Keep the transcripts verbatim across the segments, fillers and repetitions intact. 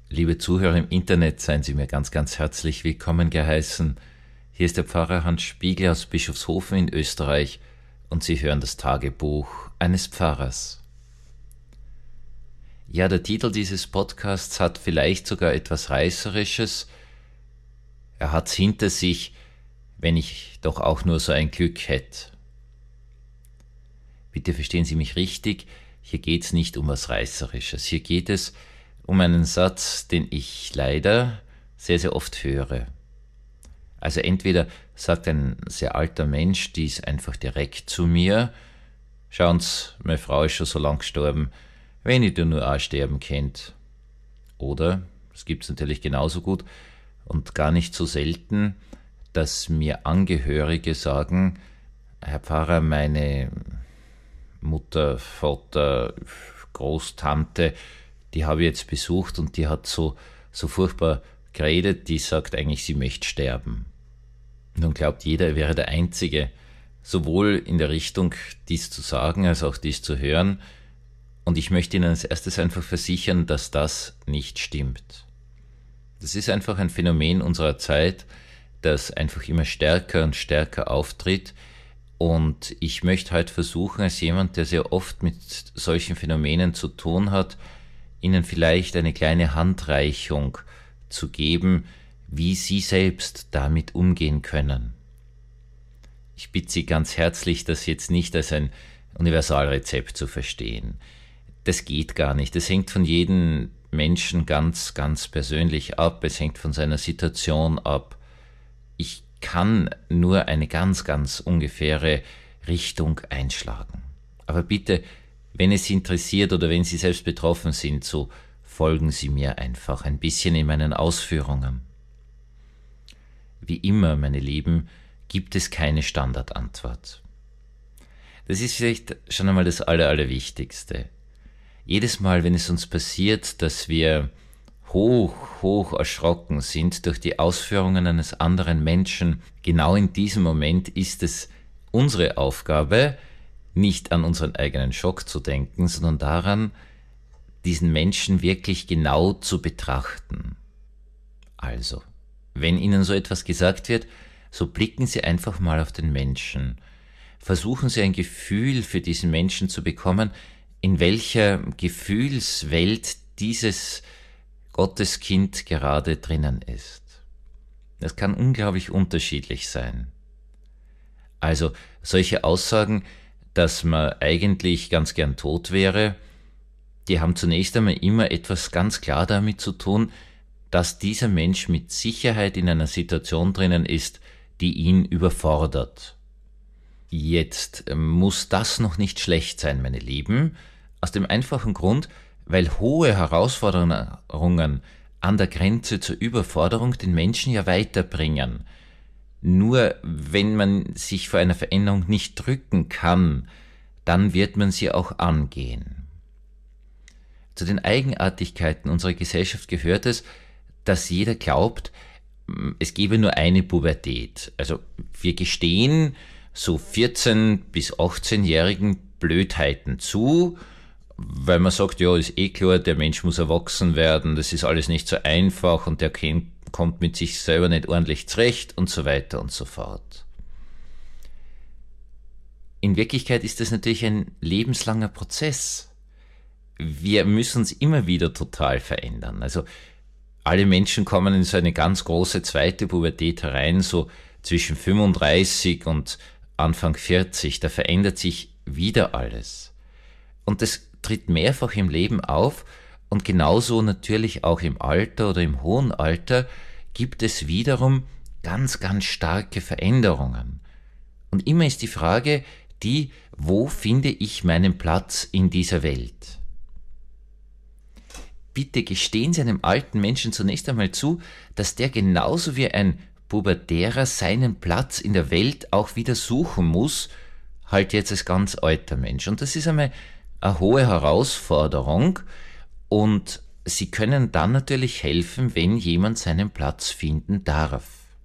Liebe Zuhörer im Internet, seien Sie mir ganz, ganz herzlich willkommen geheißen. Hier ist der Pfarrer Hans Spiegel aus Bischofshofen in Österreich und Sie hören das Tagebuch eines Pfarrers. Ja, der Titel dieses Podcasts hat vielleicht sogar etwas Reißerisches. Er hat's hinter sich, wenn ich doch auch nur so ein Glück hätte. Bitte verstehen Sie mich richtig, hier geht's nicht um was Reißerisches. Hier geht es um einen Satz, den ich leider sehr, sehr oft höre. Also entweder sagt ein sehr alter Mensch dies einfach direkt zu mir: Schauen Sie, meine Frau ist schon so lang gestorben, wenn ich da nur auch sterben könnt. Oder, es gibt's natürlich genauso gut und gar nicht so selten, dass mir Angehörige sagen: Herr Pfarrer, meine Mutter, Vater, Großtante, die habe ich jetzt besucht und die hat so, so furchtbar geredet, die sagt eigentlich, sie möchte sterben. Nun glaubt jeder, er wäre der Einzige, sowohl in der Richtung, dies zu sagen, als auch dies zu hören. Und ich möchte Ihnen als erstes einfach versichern, dass das nicht stimmt. Das ist einfach ein Phänomen unserer Zeit, das einfach immer stärker und stärker auftritt. Und ich möchte heute versuchen, als jemand, der sehr oft mit solchen Phänomenen zu tun hat, Ihnen vielleicht eine kleine Handreichung zu geben, wie Sie selbst damit umgehen können. Ich bitte Sie ganz herzlich, das jetzt nicht als ein Universalrezept zu verstehen. Das geht gar nicht. Das hängt von jedem Menschen ganz, ganz persönlich ab. Es hängt von seiner Situation ab. Ich kann nur eine ganz, ganz ungefähre Richtung einschlagen. Aber bitte, wenn es Sie interessiert oder wenn Sie selbst betroffen sind, so folgen Sie mir einfach ein bisschen in meinen Ausführungen. Wie immer, meine Lieben, gibt es keine Standardantwort. Das ist vielleicht schon einmal das Aller, Allerwichtigste. Jedes Mal, wenn es uns passiert, dass wir hoch, hoch erschrocken sind durch die Ausführungen eines anderen Menschen, genau in diesem Moment ist es unsere Aufgabe, nicht an unseren eigenen Schock zu denken, sondern daran, diesen Menschen wirklich genau zu betrachten. Also, wenn Ihnen so etwas gesagt wird, so blicken Sie einfach mal auf den Menschen. Versuchen Sie ein Gefühl für diesen Menschen zu bekommen, in welcher Gefühlswelt dieses Gotteskind gerade drinnen ist. Das kann unglaublich unterschiedlich sein. Also, solche Aussagen, dass man eigentlich ganz gern tot wäre, die haben zunächst einmal immer etwas ganz klar damit zu tun, dass dieser Mensch mit Sicherheit in einer Situation drinnen ist, die ihn überfordert. Jetzt muss das noch nicht schlecht sein, meine Lieben, aus dem einfachen Grund, weil hohe Herausforderungen an der Grenze zur Überforderung den Menschen ja weiterbringen. Nur wenn man sich vor einer Veränderung nicht drücken kann, dann wird man sie auch angehen. Zu den Eigenartigkeiten unserer Gesellschaft gehört es, dass jeder glaubt, es gebe nur eine Pubertät. Also wir gestehen so vierzehn- bis achtzehnjährigen Blödheiten zu, weil man sagt, ja, ist eh klar, der Mensch muss erwachsen werden, das ist alles nicht so einfach und der kennt kommt mit sich selber nicht ordentlich zurecht und so weiter und so fort. In Wirklichkeit ist das natürlich ein lebenslanger Prozess. Wir müssen uns immer wieder total verändern. Also alle Menschen kommen in so eine ganz große zweite Pubertät herein, so zwischen fünfunddreißig und Anfang vierzig. Da verändert sich wieder alles. Und das tritt mehrfach im Leben auf. Und genauso natürlich auch im Alter oder im hohen Alter gibt es wiederum ganz, ganz starke Veränderungen. Und immer ist die Frage die, wo finde ich meinen Platz in dieser Welt? Bitte gestehen Sie einem alten Menschen zunächst einmal zu, dass der genauso wie ein Pubertärer seinen Platz in der Welt auch wieder suchen muss, halt jetzt als ganz alter Mensch. Und das ist einmal eine hohe Herausforderung, und Sie können dann natürlich helfen, wenn jemand seinen Platz finden darf.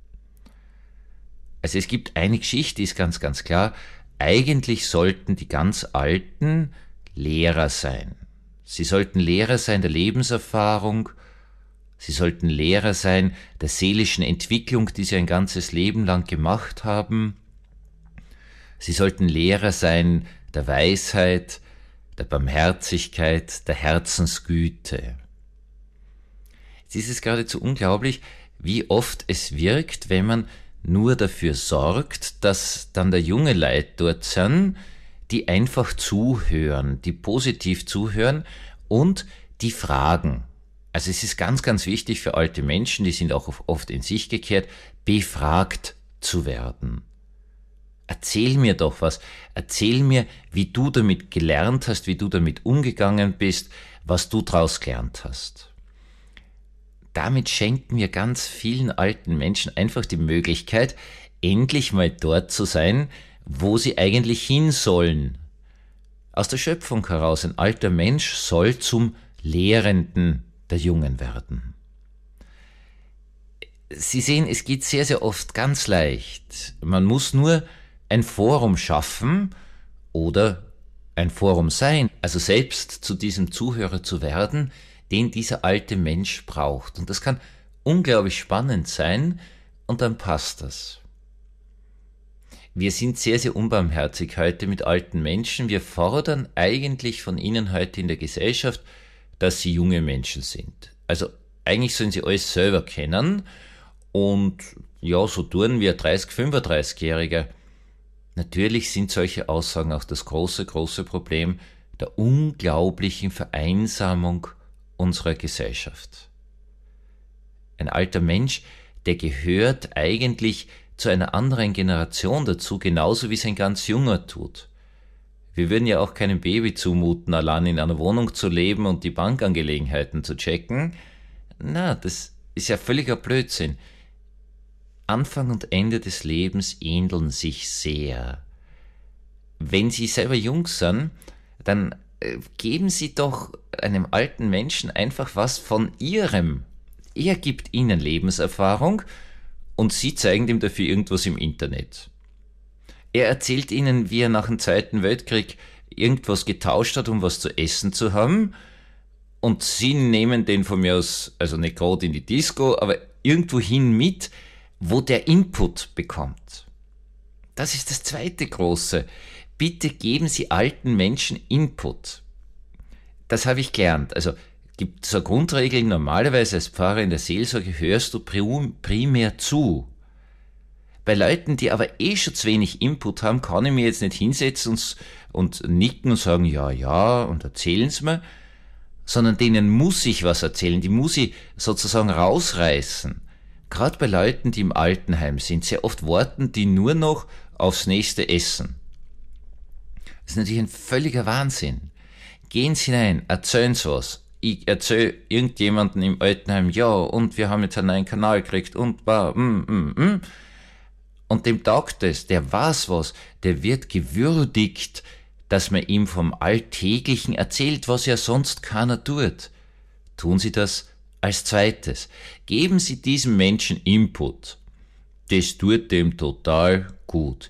Also es gibt eine Geschichte, die ist ganz, ganz klar. Eigentlich sollten die ganz Alten Lehrer sein. Sie sollten Lehrer sein der Lebenserfahrung Sie sollten Lehrer sein der seelischen Entwicklung, die sie ein ganzes Leben lang gemacht haben. Sie sollten Lehrer sein der Weisheit, der Barmherzigkeit, der Herzensgüte. Es ist geradezu unglaublich, wie oft es wirkt, wenn man nur dafür sorgt, dass dann der junge Leute dort sind, die einfach zuhören, die positiv zuhören und die fragen. Also es ist ganz, ganz wichtig für alte Menschen, die sind auch oft in sich gekehrt, befragt zu werden. Erzähl mir doch was, erzähl mir, wie du damit gelernt hast, wie du damit umgegangen bist, was du draus gelernt hast. Damit schenken wir ganz vielen alten Menschen einfach die Möglichkeit, endlich mal dort zu sein, wo sie eigentlich hin sollen. Aus der Schöpfung heraus, ein alter Mensch soll zum Lehrenden der Jungen werden. Sie sehen, es geht sehr, sehr oft ganz leicht. Man muss nur ein Forum schaffen oder ein Forum sein, also selbst zu diesem Zuhörer zu werden, den dieser alte Mensch braucht. Und das kann unglaublich spannend sein und dann passt das. Wir sind sehr, sehr unbarmherzig heute mit alten Menschen. Wir fordern eigentlich von ihnen heute in der Gesellschaft, dass sie junge Menschen sind. Also eigentlich sollen sie alles selber kennen und ja, so tun wie ein dreißig-, fünfunddreißigjähriger. Natürlich sind solche Aussagen auch das große, große Problem der unglaublichen Vereinsamung unserer Gesellschaft. Ein alter Mensch, der gehört eigentlich zu einer anderen Generation dazu, genauso wie es ein ganz junger tut. Wir würden ja auch keinem Baby zumuten, allein in einer Wohnung zu leben und die Bankangelegenheiten zu checken. Na, das ist ja völliger Blödsinn. Anfang und Ende des Lebens ähneln sich sehr. Wenn Sie selber jung sind, dann geben Sie doch einem alten Menschen einfach was von Ihrem. Er gibt Ihnen Lebenserfahrung und Sie zeigen ihm dafür irgendwas im Internet. Er erzählt Ihnen, wie er nach dem Zweiten Weltkrieg irgendwas getauscht hat, um was zu essen zu haben, und Sie nehmen den von mir aus, also nicht gerade in die Disco, aber irgendwohin mit, wo der Input bekommt. Das ist das zweite Große. Bitte geben Sie alten Menschen Input. Das habe ich gelernt. Also gibt es eine Grundregel, normalerweise als Pfarrer in der Seelsorge hörst du primär zu. Bei Leuten, die aber eh schon zu wenig Input haben, kann ich mir jetzt nicht hinsetzen und, und nicken und sagen, ja, ja, und erzählen's mir, sondern denen muss ich was erzählen, die muss ich sozusagen rausreißen. Gerade bei Leuten, die im Altenheim sind, sehr oft warten die nur noch aufs nächste Essen. Das ist natürlich ein völliger Wahnsinn. Gehen Sie hinein, erzählen Sie was. Ich erzähle irgendjemanden im Altenheim, ja, und wir haben jetzt einen neuen Kanal gekriegt und war, mm, mm, mm. Und dem taugt es, der weiß was, der wird gewürdigt, dass man ihm vom Alltäglichen erzählt, was ja sonst keiner tut. Tun Sie das als Zweites. Geben Sie diesem Menschen Input. Das tut dem total gut.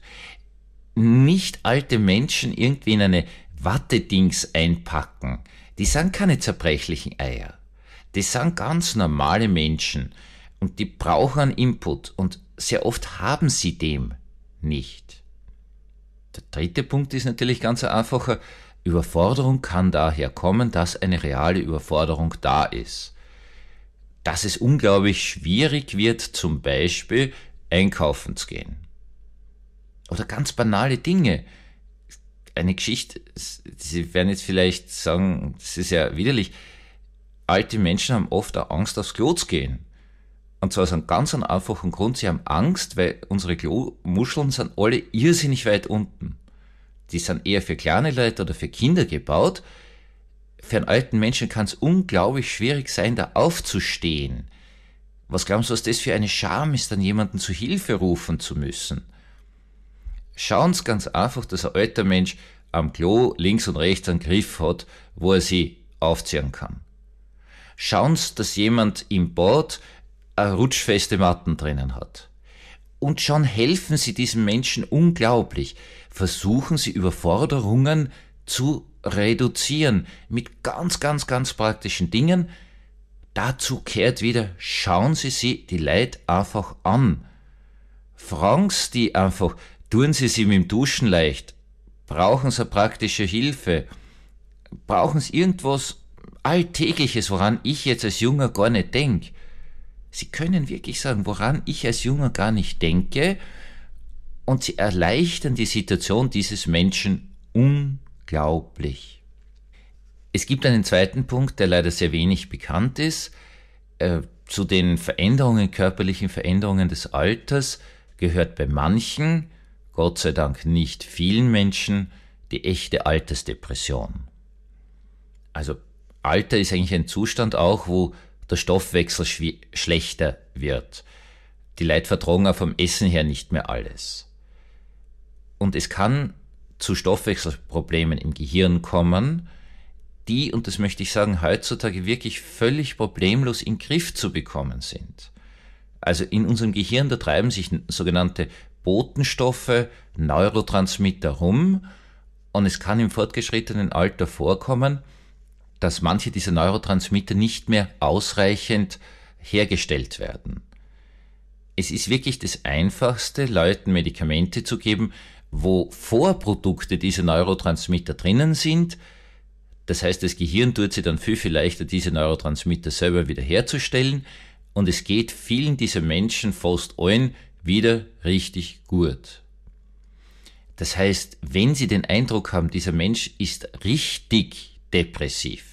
Nicht alte Menschen irgendwie in eine Wattedings einpacken. Die sind keine zerbrechlichen Eier. Die sind ganz normale Menschen und die brauchen Input und sehr oft haben sie dem nicht. Der dritte Punkt ist natürlich ganz einfacher. Überforderung kann daher kommen, dass eine reale Überforderung da ist. Dass es unglaublich schwierig wird, zum Beispiel einkaufen zu gehen. Oder ganz banale Dinge. Eine Geschichte, Sie werden jetzt vielleicht sagen, das ist ja widerlich, alte Menschen haben oft auch Angst, aufs Klo zu gehen. Und zwar aus einem ganz einfachen Grund, sie haben Angst, weil unsere Klomuscheln sind alle irrsinnig weit unten. Die sind eher für kleine Leute oder für Kinder gebaut. Für einen alten Menschen kann es unglaublich schwierig sein, da aufzustehen. Was glauben Sie, was das für eine Scham ist, dann jemanden zu Hilfe rufen zu müssen? Schauen Sie ganz einfach, dass ein alter Mensch am Klo links und rechts einen Griff hat, wo er sie aufziehen kann. Schauen Sie, dass jemand im Bad eine rutschfeste Matten drinnen hat. Und schon helfen Sie diesem Menschen unglaublich. Versuchen Sie Überforderungen zu reduzieren mit ganz, ganz, ganz praktischen Dingen. Dazu kehrt wieder, schauen Sie sich die Leute einfach an. Fragen Sie die einfach, tun Sie sie mit dem Duschen leicht? Brauchen Sie praktische Hilfe? Brauchen Sie irgendwas Alltägliches, woran ich jetzt als Junger gar nicht denke? Sie können wirklich sagen, woran ich als Junger gar nicht denke, und Sie erleichtern die Situation dieses Menschen unglaublich. Es gibt einen zweiten Punkt, der leider sehr wenig bekannt ist. Äh, zu den Veränderungen, körperlichen Veränderungen des Alters gehört bei manchen, Gott sei Dank nicht vielen Menschen, die echte Altersdepression. Also Alter ist eigentlich ein Zustand auch, wo der Stoffwechsel schw- schlechter wird. Die Leute vertragen auch vom Essen her nicht mehr alles. Und es kann zu Stoffwechselproblemen im Gehirn kommen, die, und das möchte ich sagen, heutzutage wirklich völlig problemlos in den Griff zu bekommen sind. Also in unserem Gehirn, da treiben sich sogenannte Botenstoffe, Neurotransmitter rum, und es kann im fortgeschrittenen Alter vorkommen, dass manche dieser Neurotransmitter nicht mehr ausreichend hergestellt werden. Es ist wirklich das Einfachste, Leuten Medikamente zu geben, wo Vorprodukte dieser Neurotransmitter drinnen sind. Das heißt, das Gehirn tut sich dann viel, viel leichter, diese Neurotransmitter selber wieder herzustellen, und es geht vielen dieser Menschen, fast allen, wieder richtig gut. Das heißt, wenn Sie den Eindruck haben, dieser Mensch ist richtig depressiv,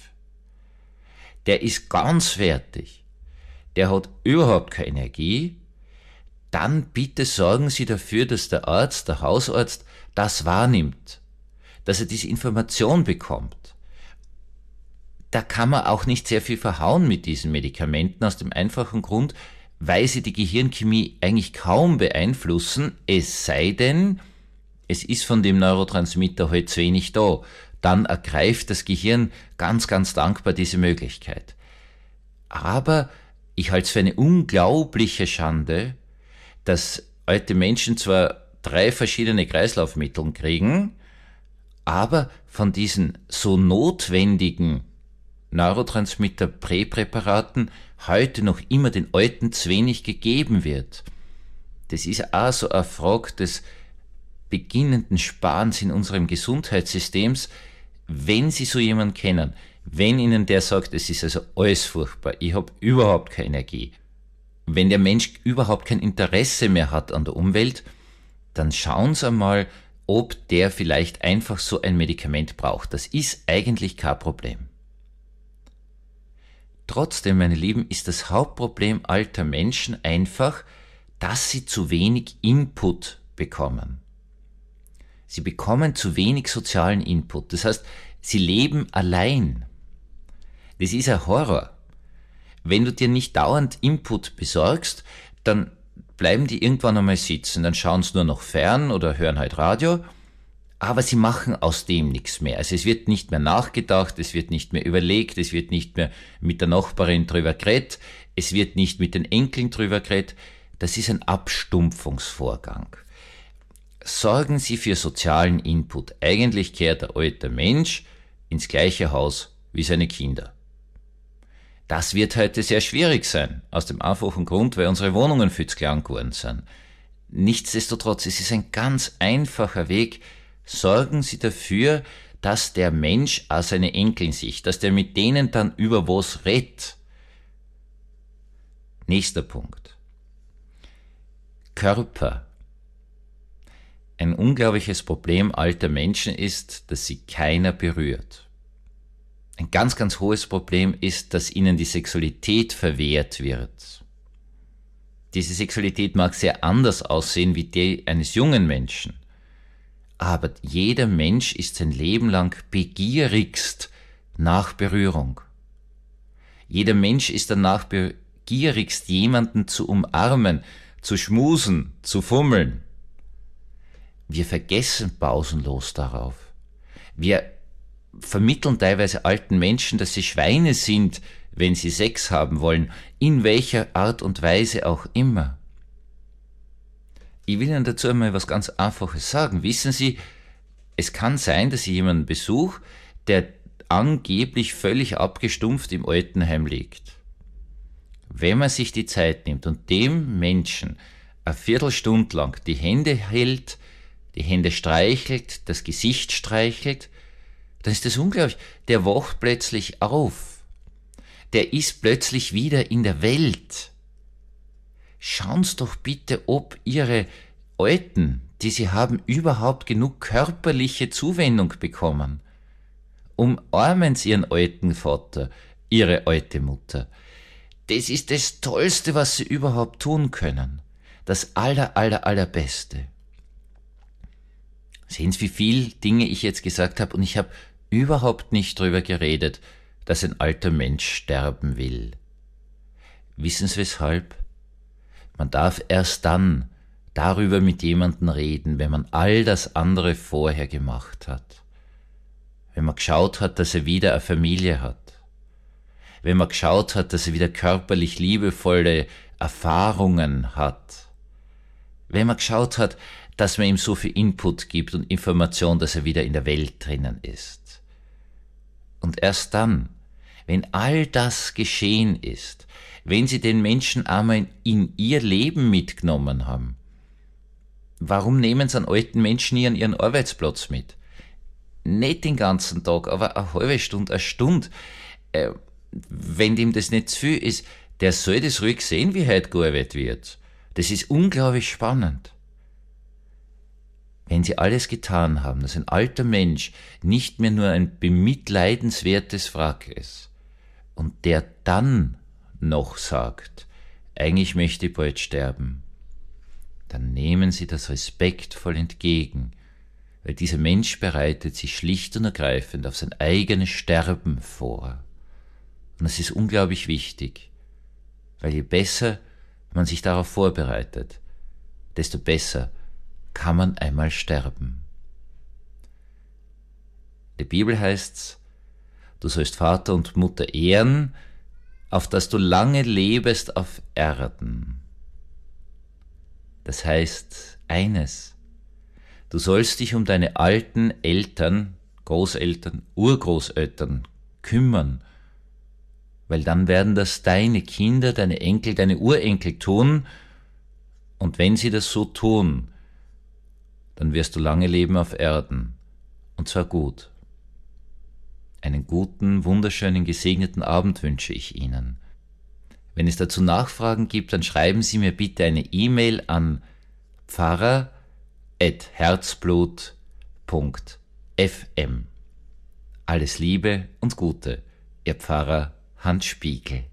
der ist ganz fertig, der hat überhaupt keine Energie, dann bitte sorgen Sie dafür, dass der Arzt, der Hausarzt das wahrnimmt, dass er diese Information bekommt. Da kann man auch nicht sehr viel verhauen mit diesen Medikamenten, aus dem einfachen Grund, weil sie die Gehirnchemie eigentlich kaum beeinflussen, es sei denn, es ist von dem Neurotransmitter halt zu wenig da. Dann ergreift das Gehirn ganz, ganz dankbar diese Möglichkeit. Aber ich halte es für eine unglaubliche Schande, dass alte Menschen zwar drei verschiedene Kreislaufmittel kriegen, aber von diesen so notwendigen Neurotransmitter-Präpräparaten heute noch immer den Alten zu wenig gegeben wird. Das ist auch so eine Frage des beginnenden Sparens in unserem Gesundheitssystem. Wenn Sie so jemanden kennen, wenn Ihnen der sagt, es ist also alles furchtbar, ich habe überhaupt keine Energie, wenn der Mensch überhaupt kein Interesse mehr hat an der Umwelt, dann schauen Sie einmal, ob der vielleicht einfach so ein Medikament braucht. Das ist eigentlich kein Problem. Trotzdem, meine Lieben, ist das Hauptproblem alter Menschen einfach, dass sie zu wenig Input bekommen. Sie bekommen zu wenig sozialen Input. Das heißt, sie leben allein. Das ist ein Horror. Wenn du dir nicht dauernd Input besorgst, dann bleiben die irgendwann einmal sitzen, dann schauen sie nur noch fern oder hören halt Radio, aber sie machen aus dem nichts mehr. Also es wird nicht mehr nachgedacht, es wird nicht mehr überlegt, es wird nicht mehr mit der Nachbarin drüber geredet, es wird nicht mit den Enkeln drüber geredet. Das ist ein Abstumpfungsvorgang. Sorgen Sie für sozialen Input. Eigentlich kehrt der alte Mensch ins gleiche Haus wie seine Kinder. Das wird heute sehr schwierig sein, aus dem einfachen Grund, weil unsere Wohnungen viel zu klein geworden sind. Nichtsdestotrotz, es ist ein ganz einfacher Weg. Sorgen Sie dafür, dass der Mensch auch seine Enkeln sieht, dass der mit denen dann über was redet. Nächster Punkt. Körper. Ein unglaubliches Problem alter Menschen ist, dass sie keiner berührt. Ein ganz, ganz hohes Problem ist, dass ihnen die Sexualität verwehrt wird. Diese Sexualität mag sehr anders aussehen wie die eines jungen Menschen. Aber jeder Mensch ist sein Leben lang begierigst nach Berührung. Jeder Mensch ist danach begierigst, jemanden zu umarmen, zu schmusen, zu fummeln. Wir vergessen pausenlos darauf. Wir vermitteln teilweise alten Menschen, dass sie Schweine sind, wenn sie Sex haben wollen, in welcher Art und Weise auch immer. Ich will Ihnen dazu einmal was ganz Einfaches sagen. Wissen Sie, es kann sein, dass ich jemanden besuche, der angeblich völlig abgestumpft im Altenheim liegt. wenn man sich die Zeit nimmt und dem Menschen eine Viertelstunde lang die Hände hält, die Hände streichelt, das Gesicht streichelt, dann ist das unglaublich. Der wacht plötzlich auf. Der ist plötzlich wieder in der Welt. Schauen Sie doch bitte, ob Ihre Alten, die Sie haben, überhaupt genug körperliche Zuwendung bekommen. Umarmen Sie Ihren alten Vater, Ihre alte Mutter. Das ist das Tollste, was Sie überhaupt tun können. Das aller, aller, allerbeste. Sehen Sie, wie viel Dinge ich jetzt gesagt habe, und ich habe überhaupt nicht drüber geredet, dass ein alter Mensch sterben will. Wissen Sie weshalb? Man darf erst dann darüber mit jemandem reden, wenn man all das andere vorher gemacht hat. Wenn man geschaut hat, dass er wieder eine Familie hat. Wenn man geschaut hat, dass er wieder körperlich liebevolle Erfahrungen hat. Wenn man geschaut hat, dass man ihm so viel Input gibt und Information, dass er wieder in der Welt drinnen ist. Und erst dann, wenn all das geschehen ist, wenn sie den Menschen einmal in ihr Leben mitgenommen haben, warum nehmen sie einen alten Menschen nie an ihren Arbeitsplatz mit? Nicht den ganzen Tag, aber eine halbe Stunde, eine Stunde. Äh, wenn dem das nicht zu viel ist, der soll das ruhig sehen, wie heute gearbeitet wird. Das ist unglaublich spannend. Wenn sie alles getan haben, dass ein alter Mensch nicht mehr nur ein bemitleidenswertes Wrack ist und der dann noch sagt, eigentlich möchte ich bald sterben, dann nehmen Sie das respektvoll entgegen, weil dieser Mensch bereitet sich schlicht und ergreifend auf sein eigenes Sterben vor. Und das ist unglaublich wichtig, weil je besser man sich darauf vorbereitet, desto besser kann man einmal sterben. In der Bibel heißt's, du sollst Vater und Mutter ehren, auf dass du lange lebest auf Erden. Das heißt eines, du sollst dich um deine alten Eltern, Großeltern, Urgroßeltern kümmern, weil dann werden das deine Kinder, deine Enkel, deine Urenkel tun, und wenn sie das so tun, dann wirst du lange leben auf Erden, und zwar gut. Einen guten, wunderschönen, gesegneten Abend wünsche ich Ihnen. Wenn es dazu Nachfragen gibt, dann schreiben Sie mir bitte eine E-Mail an pfarrer at herzblut punkt f m. Alles Liebe und Gute, Ihr Pfarrer Hans Spiegel.